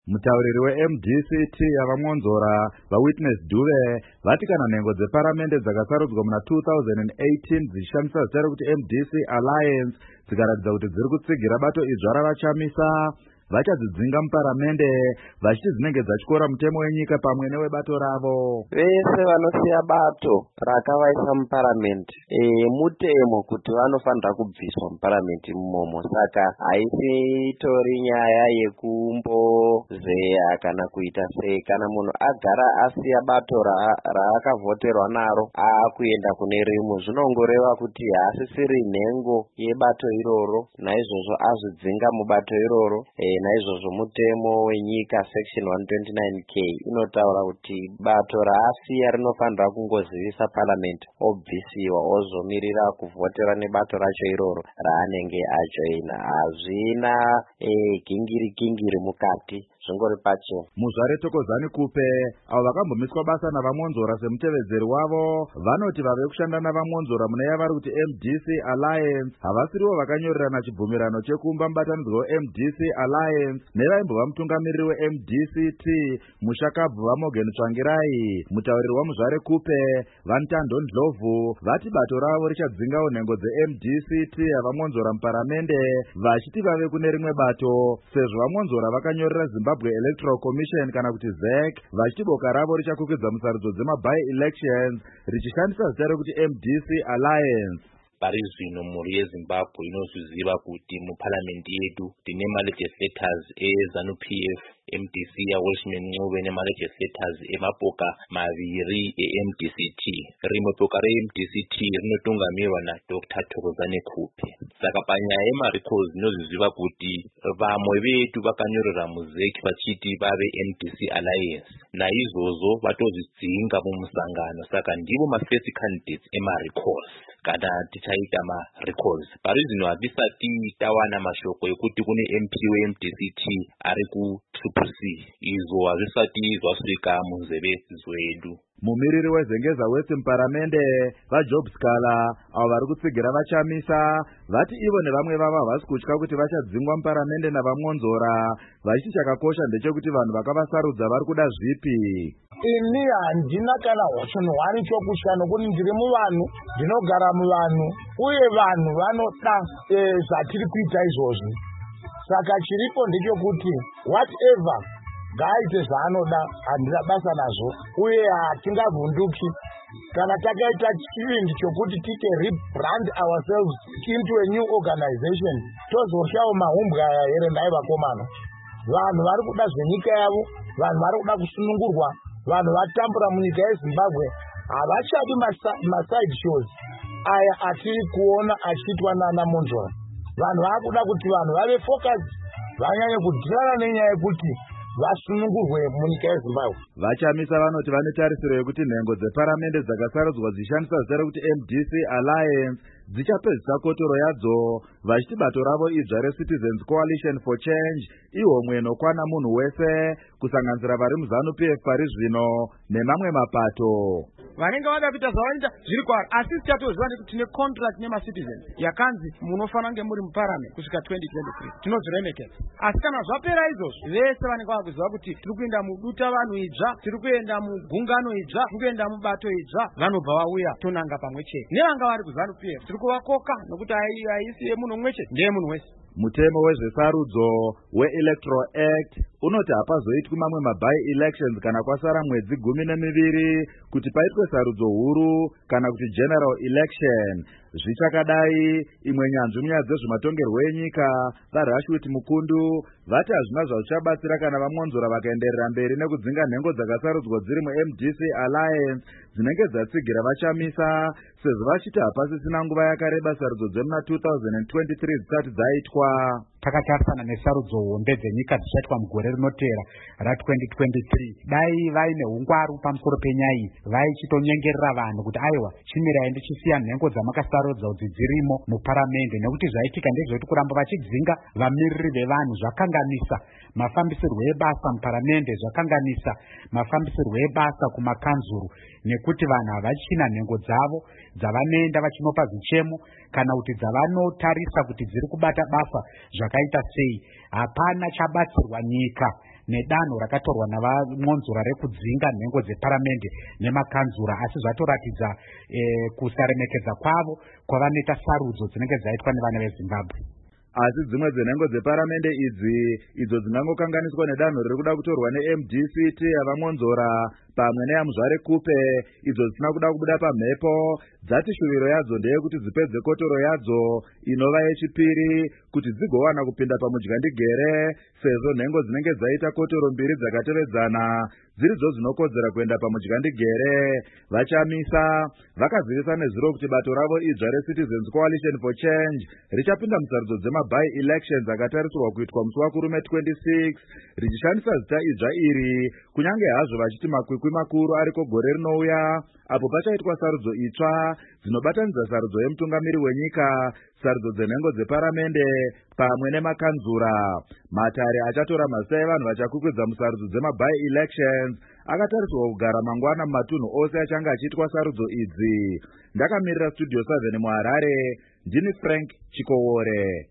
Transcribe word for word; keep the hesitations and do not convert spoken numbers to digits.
Mutauriri we-M D C T yavamwonzora vaWitness Dube vati kana nhengo dzeparamende dzakasarudzwa muna two thousand eighteen dzichishandisa zita rekuti M D C Alliance dzikaratidza kuti dziri kutsigira bato idzva ravachamisa vachadzidzinga muparamende vachiti dzinenge dzachikora mutemo wenyika pamwe newebato ravo. Vese vanosiya bato rakavaisa muparamende e, mutemo kuti vanofanira kubviswa muparamende mumomo. Saka haisitori nyaya yekumbozeya kana kuita sei. Kana munhu agara asiya bato raakavhoterwa naro aakuenda kune rimwe, zvinongoreva kuti haasisiri nhengo yebato iroro, naizvozvo azvidzinga mubato iroro. e, naizvozvo mutemo wenyika section one twenty-nine K inotaura kuti bato raasiya rinofanira kungozivisa parliament obvisiwa ozomirira kuvhotera nebato racho iroro raanenge ajoina. Hazvina e, gingiri gingiri mukati, zvingori pacho. Muzvare Tokozani Kupe avo vakambomiswa basa navamwonzora semutevedzeri wavo vanoti vave kushanda navamwonzora mune yavari kuti M D C Alliance havasirivo vakanyorerana chibvumirano chekuumba mubatanidzwa we-M D C Alliance nevaimbova mutungamiriri we-M D C T Mushakabvu vaMorgan Tsvangirai. Mutauriri waMuzvare Kupe Vanthando Ndlovu vati bato ravo richadzingawo nhengo dze-M D C T yavamwonzora muparamende vachiti vave kune rimwe bato sezvo vamwonzora vakanyorera Zimbabwe Electoral Commission kana kuti Z E C vachiti boka ravo richakwikwidzwa musarudzo dzema-by elections richishandisa zita rekuti M D C Alliance. Pari zvino mhuri yeZimbabwe inozviziva kuti muparamende yedu tine malegislators eZANU-P F, M D C yaWelshman Ncube nemalegislators emapoka maviri e-M D C T. Rimwe poka re-M D C T rinotungamirwa naDr Thokozani Kupe. Saka panyaya yemarecords inozviziva kuti vamwe vetu vakanyorera muZ E C vachiti vave M D C Alliance, naizvozvo vatozvidzinga mumusangano. Saka ndivo ma-first candidates emarecords kana tichaita ma-records. Pari zvino hatisati tawana mashoko ekuti kune M P we-M D C T ari ku-Triple C. Izvo hazvisati zvasvika munzeve dzedu. Mumiriri weZengeza West muparamende vaJob Scala avo vari kutsigira vachamisa vati ivo nevamwe vavo havasi kutya kuti vachadzingwa muparamende navamwonzora vachiti chakakosha ndechekuti vanhu vakavasarudza vari kuda zvipi. Ini handina kana chinhwani chokutya nokuti ndiri muvanhu, ndinogara muvanhu uye vanhu vanoda e, zvatiri kuita izvozvi. Saka chiripo ndechekuti whatever ngaaite zvaanoda, handina basa nazvo uye hatingavhunduki kana takaita chivindi chokuti tite rebrand ourselves into a new organization tozoshawo mahumbwe aya here. Nai vakomana, vanhu vari kuda zvenyika yavo, vanhu vari kuda kusunungurwa, vanhu vatambura munyika yeZimbabwe havachadi maside shows aya atiri kuona achiitwa nana Monzora. Vanhu vari kuda kuti vanhu vave focused, vanyanye kudhirana nenyaya yekuti vasunungurwe munyika yeZimbabwe. Vachamisa vanoti vane tarisiro yekuti nhengo dzeparamende dzakasarudzwa dzichishandisa zita rekuti M D C Alliance dzichapedzisa kotoro yadzo vachiti bato ravo idzva reCitizens Coalition for Change ihomwe inokwana munhu wese kusanganisira vari muZANU-P F pari zvino nemamwe mapato. Vanenge vada kuita zvavanoita zviri kwavari, asi tichatoziva nekuti tine contract nemacitizens yakanzi munofanira kunge muri muparame kusvika twenty twenty-three. Tinozviremekedza, asi kana zvapera izvozvo vese vanenge vakuziva kuti tiri kuenda muduta vanhu idzva, tiri kuenda mugungano idzva, tiri kuenda mubato idzva, vanobva vauya tonanga pamwe chete nevanga vari kuZANU-P F. Tiri kuvakoka nokuti haisi yemunhu mumwe chete, ndeye munhu wese. Mutemo wezvesarudzo we-Electoral Act unoti hapazoitwi mamwe ma-by elections kana kwasara mwedzi gumi nemiviri kuti paitwe sarudzo huru kana kuti general election. Zvichakadai, imwe nyanzvi munyaya dzezvematongerwo enyika vaRashwit Mukundu vati hazvina zvazvichabatsira kana vamwonzora vakaenderera mberi nekudzinga nhengo dzakasarudzwa dziri mu-M D C Alliance dzinenge dzatsigira vachamisa sezvo vachiti hapasisina nguva yakareba sarudzo dzemuna two thousand twenty-three dzisati dzaitwa. Takatarisana nesarudzo hombe dzenyika dzichaitwa mugore rinotera ra-twenty twenty-three. Dai vaine hungwaru pamusoro penyaya iyi, vaichitonyengerera vanhu kuti aiwa chimirai ndichisiya nhengo dzamakasarudza kuti dzirimo muparamende, nekuti zvaitika ndezvekuti kuramba vachidzinga vamiriri vevanhu zvakanganisa mafambisirwo ebasa muparamende, zvakanganisa mafambisirwo ebasa kumakanzuru, nekuti vanhu havachina nhengo dzavo dzavanoenda vachinopa zvichemo kana kuti dzavanotarisa kuti dziri kubata basa zvakaita sei. Hapana chabatsirwa nyika nedanho rakatorwa navamwonzora rekudzinga nhengo dzeparamende nemakanzura, asi zvatoratidza eh, kusaremekedza kwavo kwavanoita sarudzo dzinenge dzaitwa nevana veZimbabwe. Asi dzimwe dzenhengo dzeparamende idzi idzo dzingangokanganiswa nedanho riri kuda kutorwa ne-M D C T yavamwonzora pamwe neyaMuzvare Kupe, idzo dzisina kuda kubuda pamhepo, dzati shuviro yadzo ndeyekuti dzipedze kotoro yadzo inova yechipiri kuti dzigowana kupinda pamudyandegere, sezvo nhengo dzinenge dzaita kotoro mbiri dzakatevedzana dziridzo dzinokodzera kuenda pamudyandegere. Vachamisa vakazivisa nezuro kuti bato ravo idzva reCitizens Coalition for Change richapinda musarudzo dzema-by elections akatarisirwa kuitwa musi wakurume twenty-six, richishandisa zita idzva iri kunyange hazvo vachiti makwikwi makuru ariko gore rinouya apo pachaitwa sarudzo itsva dzinobatanidza sarudzo yemutungamiri wenyika, sarudzo dzenhengo dzeparamende pamwe nemakanzura. Matare achatora mazita evanhu vachakwikwidza musarudzo dzema-by elections akatarisirwa kugara mangwana mumatunhu ose achange achiitwa sarudzo idzi. Ndakamirira Studio seven muHarare, ndini Frank Chikowore.